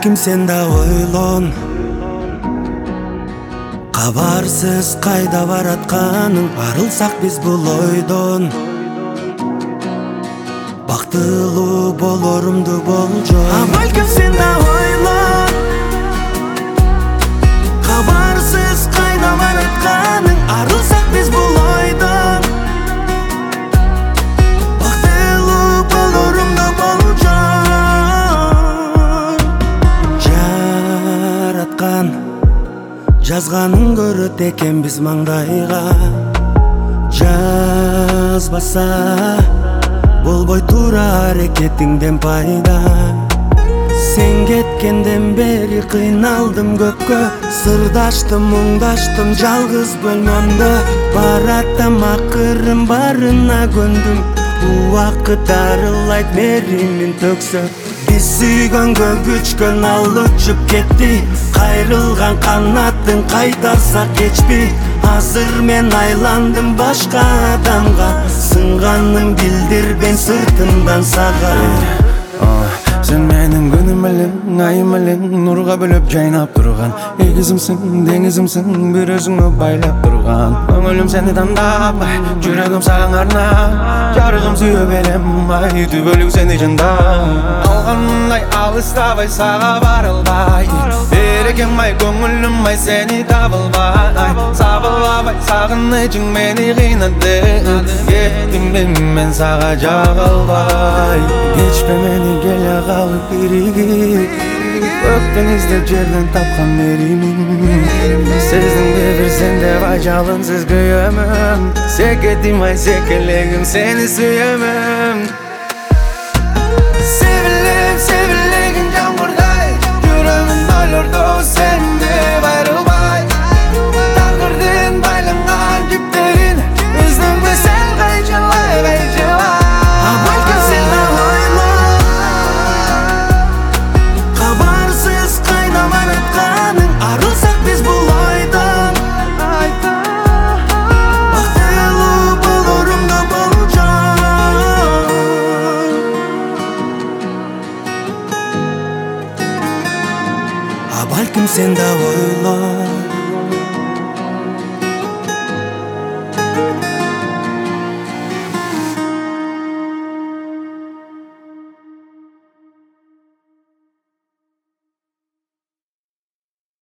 Балким сен да ойлон, кабарсыз кайда баратканың. Арылсак биз бул ойдон, бактылуу болорумду болжо. Балким сен да ойлон, кабарсыз кайда баратканың. Арылсак биз бул ойдон, бактылуу болорумду болжо. Жараткан жазганын көрөт экен биз маңдайга. Жазбаса болбой тура аракетиңден пайда. Сен кеткенден бери кыйналдым көпкө, сырдаштым, мұңдаштым жалгыз бөлмөмдө. Бараттам акырын барына көндүм, убакыт арылайт меримин төксө. Биз сүйгөнгө күчкөн ал өчүп кетти, кайрылган канатын кайтарсак кечпи. Азыр мен айландым башка адамга, сынганын билдирбен сыртымдан сага. Сен менин күнүм элең, айым элең, нурга бөлөп жайнап турган. Эгизимсиң, деңизимсиң, бир өзүңө байлап турган. Көңүлүм сени тандап, жүрөгүм сага арнап, жарыгым сүйө берем, ай түбөлүк сени жандап. Алгандай алыстабай сага барылбай, берекем ай көңүлүм ай сени табылбай. Сабылбабай сагынычың мени кыйнады, кеттим мен сага жагылбай. Кечпе мени келе калып биригип, көктөн издеп жерден тапкан меримин. Сездиңби бир сен деп ай жалынсыз күйөмүн, секетим ай секелегим сени сүйөмүн. Себилем себилегин жамгырдай, жүрөгүм байлордо сен деп айрылбай. Такдырдын байланган жиптерин издеңби сен кайчылай кайчылай. Балким сен да ойлон, кабарсыз кайда баратканың. Арылсак биз бул ойдон, бактылуу болорумду болжо. Балким сен да ойлон,